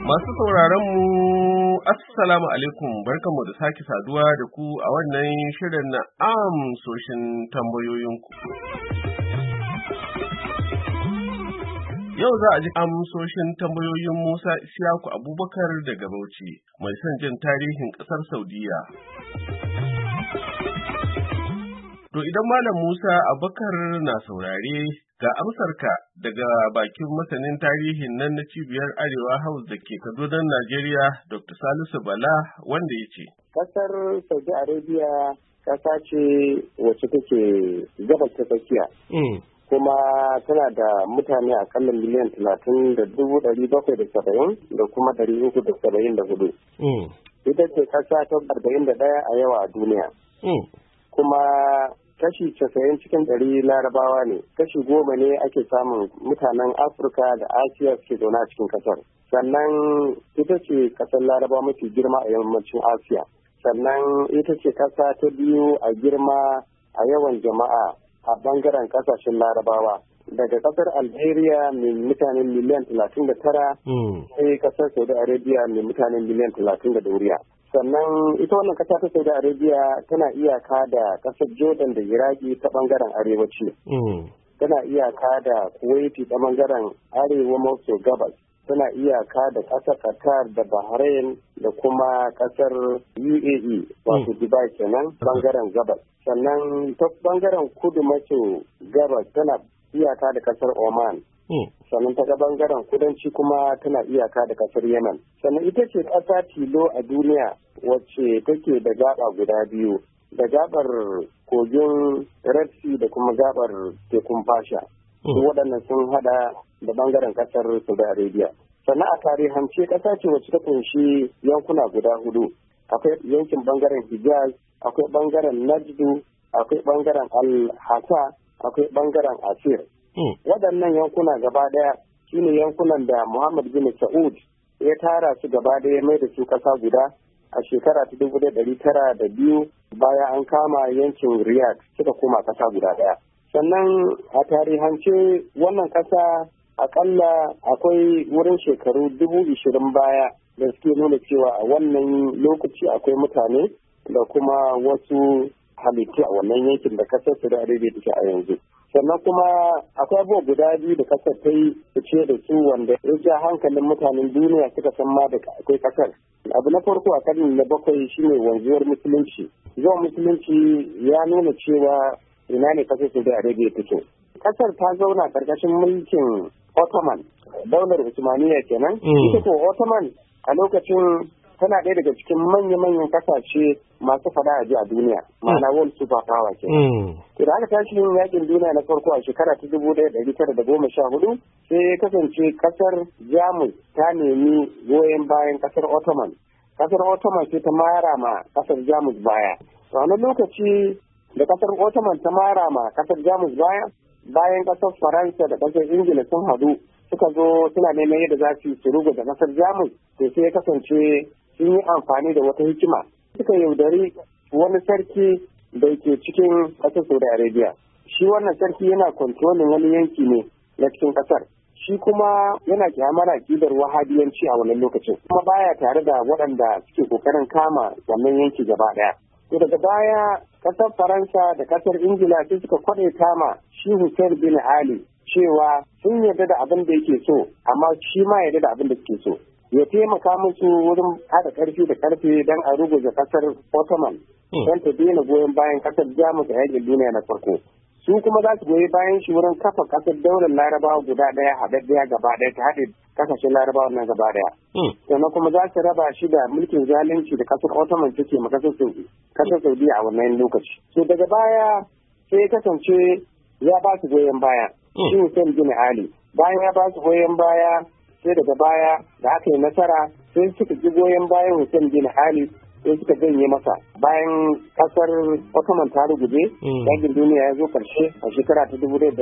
Masu sauraron mu Assalamu alaikum, barkanmu da sake saduwa da ku a wannan shirin na amsoshin tambayoyinku. Yau za a ji amsoshin tambayoyin Musa Isiyaku Abubakar daga Bauchi, mai son jin tarihin ƙasar Saudiya. To idan Malam Musa Abubakar na saurare, ga amsarka daga bakin masanin tarihin nan na Cibiyar Arewa House da ke Kaduna, Najeriya, Dr. Salisu Bala, wanda ya ce. Kasar Saudi Arabia kasa ce wacce take gabas ta tsakiya. Kuma tana da mutane akalla miliyan 30,770 da kuma 374. Ita ce kasa ta 41 a yawa a duniya. Kuma kashi 90 cikin 100 larabawa ne, kashi 10 ne ake samun mutanen Afirka da Asiya suke zaune a cikin kasar. Sannan ita ce kasar larabawa mafi girma a yammacin Asiya. Sannan ita ce kasa ta biyu a girma a yawan jama'a a bangaren kasashen larabawa. Daga kasar Algeria mai mutanen miliyan 39 sai kasar Saudi Arabia mai mutanen miliyan 30 da doriya. Sannan ita wannan kasa ta Saudi Arabia tana iyaka da kasar Jordan da Iraki ta bangaren arewaci. Tana iyaka da Kuwaiti ta bangaren arewa maso gabas. Tana iyaka da kasar Qatar da Bahrain da kuma kasar UAE wato Dubai kenan bangaren gabas. Sannan ta bangaren kudu maso gabas tana iyaka da kasar Oman. Sannan ta bangaren kudanci kuma tana iyaka da kasar Yemen. Sannan ita ce ƙasa tilo a duniya wacce take da gaba guda biyu, da gabar kogin Red Sea da kuma gabar tekun Fasha. Waɗannan sun hada da bangaren kasar Saudi Arabia. Sannan a tarihance ƙasa ce wacce ta kunshi yankuna guda hudu. Akwai yankin bangaren Hijaz, akwai bangaren Najdu, akwai bangaren Al-Hasa, akwai bangaren Asir. Waɗannan yankuna gaba ɗaya shine yankunan da Muhammad bin Saud ya tara su gaba ɗaya mai da su ƙasa guda a shekara ta 1902 bayan an kama yankin Riyadh suka koma ƙasa guda ɗaya. Sannan a tarihance wannan ƙasa akalla akwai wurin shekaru 20,000 baya da suke nuna cewa a wannan lokaci akwai mutane da kuma wasu halittu a wannan yankin da ƙasar Saudi Arabia take a yanzu. Sannan kuma akwai abubuwa guda biyu da kasar ta yi fice da su wanda ya ja hankalin mutanen duniya suka san ma da akwai kasar. Abu na farko a karni na 7 shine wanzuwar musulunci. Zuwan musulunci ya nuna cewa ina ne kasar Saudi Arabia take. Kasar ta zauna karkashin mulkin Ottoman, daular Usmaniya kenan. Ita ko Ottoman a lokacin tana ɗaya daga cikin manya-manyan kasashe masu fada a duniya, ma'ana world super power ke. Da aka tashi yin yakin duniya na farko a shekara ta 1914 sai ya kasance kasar Jamus ta nemi goyon bayan kasar Ottoman. Kasar Ottoman sai ta mara ma kasar Jamus baya. A wani lokaci da kasar Ottoman ta mara ma kasar Jamus baya, bayan kasar Faransa da kasar Ingila sun hadu suka zo suna neman yadda za su rugu da kasar Jamus, to sai ya kasance sun yi amfani da wata hikima suka yaudari wani sarki da ke cikin ƙasar Saudi Arabia. Shi wannan sarki yana kontrolin wani yanki ne na cikin ƙasar. Shi kuma yana kyamar akidar wahabiyanci a wannan lokacin. Kuma baya tare da waɗanda suke ƙoƙarin kama wannan yanki gaba ɗaya. To daga baya ƙasar Faransa da ƙasar Ingila sai suka kwaɗe kama shi Hussein bin Ali cewa sun yarda da abin da yake so, amma shi ma yarda da abin da suke so. Ya taimaka musu wurin haɗa ƙarfi da ƙarfe don a ruguza ƙasar Ottoman don ta daina goyon bayan ƙasar Jamus a yakin duniya na farko. Su kuma za su goyi bayan shi wurin kafa ƙasar daular Larabawa guda ɗaya haɗaɗɗiya gaba ɗaya ta haɗe ƙasashen Larabawa nan gaba ɗaya. Sannan kuma za su raba shi da mulkin zalunci da ƙasar Ottoman take ma ƙasar Saudiya a wannan lokaci. So daga baya sai ya kasance ya ba su goyon baya. Shi Hussein bin Ali. Bayan ya ba su goyon baya sai daga baya da aka yi nasara sai suka ji goyon bayan Hussein bin Ali sai suka janye masa bayan kasar Ottoman ta ruguje yakin duniya ya zo karshe a shekara ta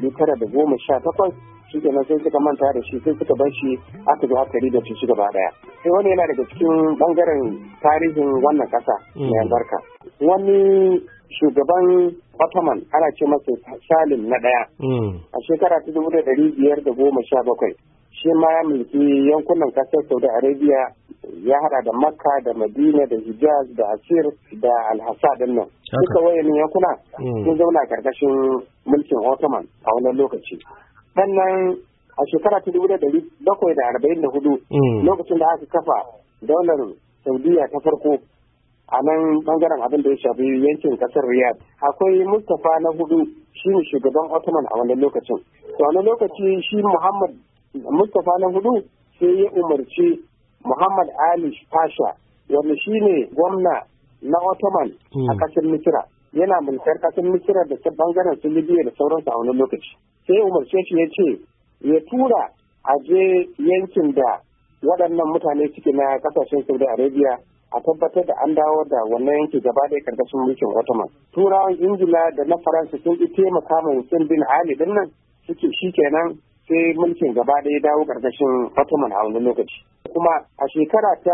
1918 shikenan sai suka manta da shi sai suka bar shi aka zo aka da shi gaba daya. Sai wani yana daga cikin bangaren tarihin wannan kasa mai albarka. Wani shugaban Ottoman ana ce masa Salim na ɗaya a shekara ta 1517 shi ma ya mulki yankunan kasar Saudi Arabia, ya hada da Makka da Madina da Hijaz da Asir da Al-Hassa din nan. Duka wayannan yankuna sun zauna karkashin mulkin Ottoman a wannan lokaci. Sannan a shekara ta 1744 lokacin da aka kafa daular Saudiya ta farko a nan bangaren abin da ya shafi yankin kasar Riyadh, akwai Mustapha na hudu shi ne shugaban Ottoman a wannan lokacin. To a wannan lokaci shi Mustapha na hudu sai ya umarci Muhammad Ali Pasha, wanda shi ne gwamna na Ottoman a kasar Misira, yana mulkar kasar Misira da ta bangaren su Libya da sauransu a wannan lokaci. Sai ya umarce shi ya ce ya tura a je yankin da waɗannan mutane suke na kasashen Saudi Arabia a tabbatar da an dawo da wannan yanki gaba ɗaya karkashin mulkin Ottoman. Turawan Ingila da na Faransa sun ƙi taimaka ma Hussein bin Ali din nan, suke shi kenan sai mulkin gaba ɗaya dawo karkashin Ottoman a wannan lokaci. Kuma a shekara ta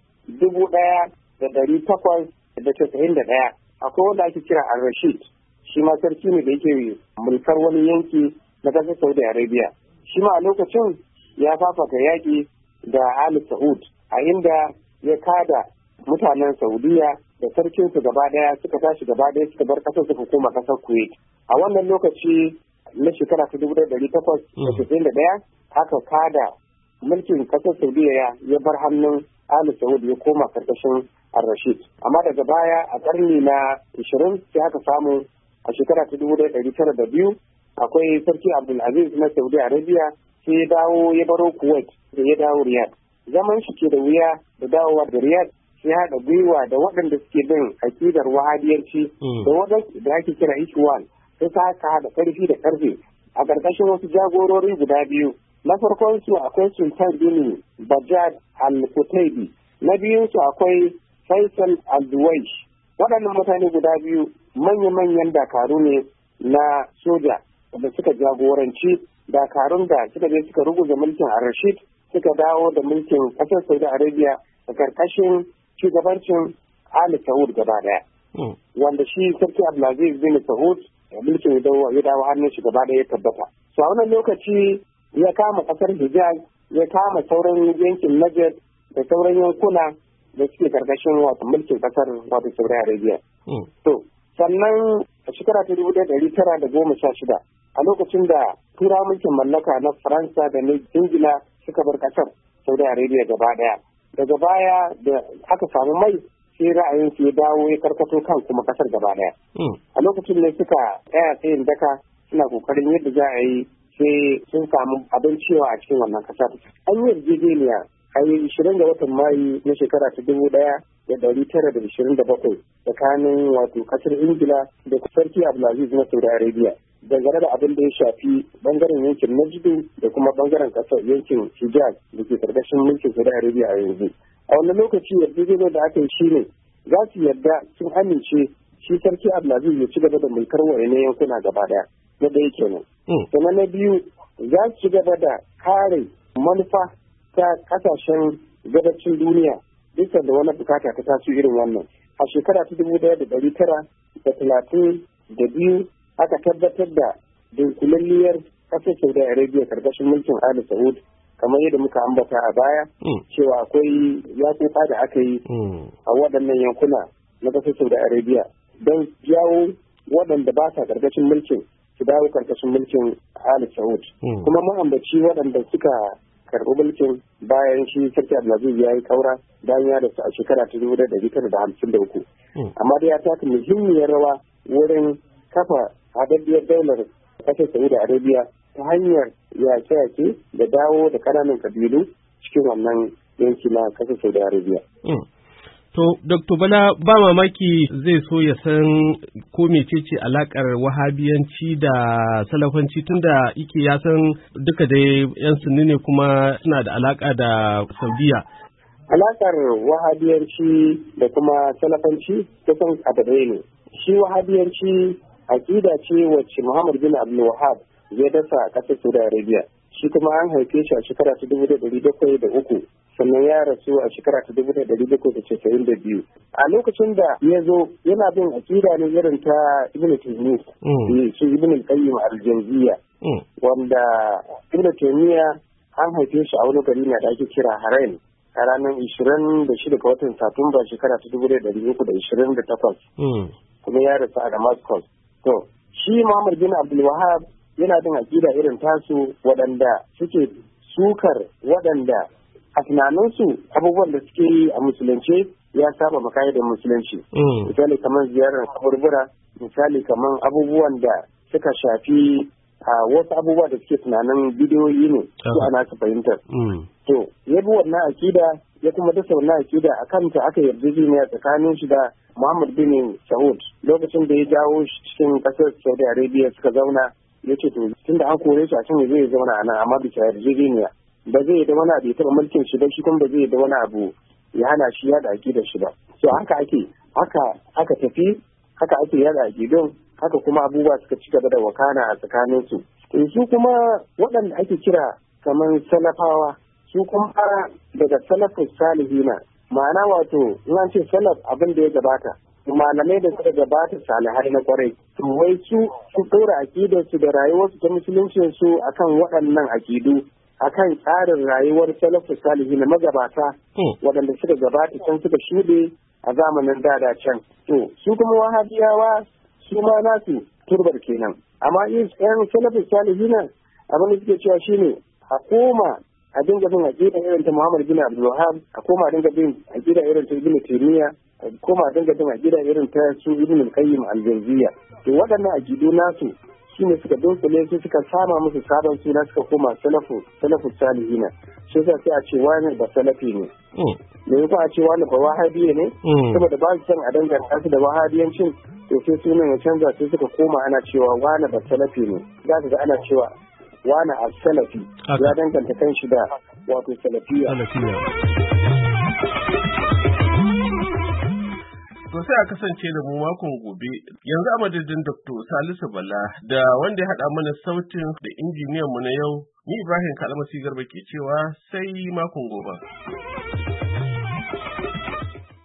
1891 akwai wanda ake kira Al-Rashid, shi ma sarki ne da yake mulkar wani yanki na ƙasar Saudi Arabia. Shi ma a lokacin ya fafata yaƙi da Ali Saud, a inda ya kada mutanen Saudiya da sarkinsu gaba daya suka tashi gaba daya suka bar kasar suka koma kasar Kuwait. A wannan lokaci na shekara ta 1891 aka kada mulkin kasar Saudiya ya bar hannun Ali Saud ya koma karkashin Al-Rashid. Amma daga baya a karni na 20 sai aka samu a shekara ta 1902 akwai sarki Abdulaziz na Saudi Arabia sai ya dawo ya baro Kuwait da ya dawo Riyadh. Zaman shi ke da wuya da dawowa da Riyadh sai haɗa gwiwa da waɗanda suke bin akidar wahabiyanci da waɗanda da ake kira Ikhwan, sai ta haka haɗa ƙarfi da ƙarfe a ƙarƙashin wasu jagorori guda biyu. Na farkon su akwai Sultan bin Bajad al-Qutaybi, na biyun su akwai Faisal al-Duwaish. Waɗannan mutane guda biyu manya-manyan dakaru ne na soja da suka jagoranci dakarun da suka je suka ruguza mulkin Al-Rashid, suka dawo da mulkin ƙasar Saudi Arabia a ƙarƙashin shugabancin Ali Saud gaba daya. Wanda shi sarki Abdulaziz bin Saud mulkin ya dawo hannun shi gaba daya ya tabbata. So a wannan lokaci ya kama ƙasar Hijaz, ya kama sauran yankin Najd da sauran yankuna da suke ƙarƙashin wato mulkin ƙasar wato Saudi Arabia. To sannan a shekara ta 1916 a lokacin da tura mulkin mallaka na Faransa da na Ingila suka bar ƙasar Saudi Arabia gaba daya. Daga baya da aka samu mai sai ra'ayin su ya dawo ya karkato kan kuma kasar gaba daya. A lokacin ne suka tsaya tsayin daka suna kokarin yadda za a yi sai sun samu abin cewa a cikin wannan kasar. An yi yarjejeniya a yi 20 ga watan Mayu na shekara ta 1927 tsakanin wato kasar Ingila da sarki Abdulaziz na Saudi Arabia dangane da abin da ya shafi bangaren yankin Najdu da kuma bangaren kasar yankin Hijaz da ke karkashin mulkin Saudi Arabia a yanzu. A wannan lokaci yarjejeniyar da aka yi shine za su yarda sun amince shi sarki Abdulaziz ya ci gaba da mulkar wa'annan yankuna gaba daya. Na ɗaya kenan. Sannan na biyu za su ci gaba da kare manufa ta kasashen gabacin duniya bisa da wani bukata ta taso irin wannan. A shekara ta 1932 aka tabbatar da dunkulalliyar ƙasar Saudi Arabia karkashin mulkin Ali Saud, kamar yadda muka ambata a baya cewa akwai yaƙoƙa da aka yi a waɗannan yankuna na ƙasar Saudi Arabia don jawo waɗanda ba sa karkashin mulkin su dawo karkashin mulkin Ali Saud. Kuma mun ambaci waɗanda suka karɓi mulkin bayan shi sarki Abdulaziz ya yi kaura bayan ya rasu a shekara ta 1953. Amma dai ya taka muhimmiyar rawa wurin kafa haɗaɗɗiyar daular ƙasar Saudi Arabia ta hanyar yaƙe-yaƙe da dawo da ƙananan ƙabilu cikin wannan yanki na ƙasar Saudi Arabia. To, Dr. Bala ba mamaki zai so ya san ko mecece alakar wahabiyanci da salafanci tunda ike ya san duka dai 'yan sunni ne kuma suna da alaka da Saudiya. Alakar wahabiyanci da kuma salafanci kusan abu ɗaya ne. Shi wahabiyanci aƙida ce wacce Muhammad bin Abdul Wahhab ya dasa a ƙasar Saudi Arabia. Shi kuma an haife shi a shekara ta 1703 sannan ya rasu a shekara ta 1792. A lokacin da ya zo yana bin aƙida ne irin ta Ibn Taymiyyah, su Ibn al-Qayyim al-Jawziyya, wanda Ibn Taymiyyah an haife shi a wani gari ne da ake kira Harain a ranar 26 ga watan Satumba shekara ta 1328 kuma ya rasu a Damascus. To shi Muhammad bin Abdul Wahhab yana bin aƙida irin tasu waɗanda suke sukar waɗanda a tunaninsu abubuwan da suke yi a musulunci ya saba makayar musulunci. Misali kamar ziyarar kaburbura, misali kamar abubuwan da suka shafi wasu abubuwa da suke tunanin bidiyoyi ne su ana su fahimtar. To ya bi wannan akida ya kuma dasa wannan akida a kanta aka yarjejeniya tsakanin shi da Muhammad bin Saud lokacin da ya jawo shi cikin ƙasar Saudi Arabia suka zauna ya ce to tunda an kore shi a can zai zauna a nan amma bisa yarjejeniya ba zai da wani abu ya taɓa mulkin shi ba shi kuma ba zai da wani abu ya hana shi yada akidar shi ba. So haka aka tafi haka ake yada akidun haka kuma abubuwa suka ci gaba da wakana a tsakaninsu. Su kuma waɗanda ake kira kamar salafawa su kuma daga salafus salihina ma'ana wato in an ce salaf abin da ya gabata malamai da suka gabata salihai na kwarai to wai su ɗora akidarsu da rayuwarsu ta musuluncin su akan waɗannan akidu akan tsarin rayuwar salafus salihina magabata waɗanda suka gabata can suka shuɗe a zamanin da can. To su kuma wahabiyawa su ma nasu turbar kenan amma yan salafus salihina abin da suke cewa shine a koma a dinga bin aqida irin ta Muhammad bin Abdul Wahhab a koma a dinga bin aqida irin ta Ibn Taymiyyah a koma a dinga bin aqida irin ta su Ibn al-Qayyim al-Jawziyya. To waɗannan aqidu nasu shine suka dunkule su suka sama musu sabon suna suka koma salafu salihina shi yasa sai a ce wani ba salafi ne me yasa a ce wani ba wahabiya ne saboda ba su san a danganta su da wahabiyancin to sai sunan ya canza sai suka koma ana cewa wani ba salafi ne za ka ga ana cewa wani a salafi ya danganta kan shi da wato salafiya. To sai a kasance da mu makon gobe yanzu a madadin Dr. Salisu Bala da wanda ya haɗa mana sautin da injiniyan mu na yau ni Ibrahim Kalmasi Garba ke cewa sai makon gobe.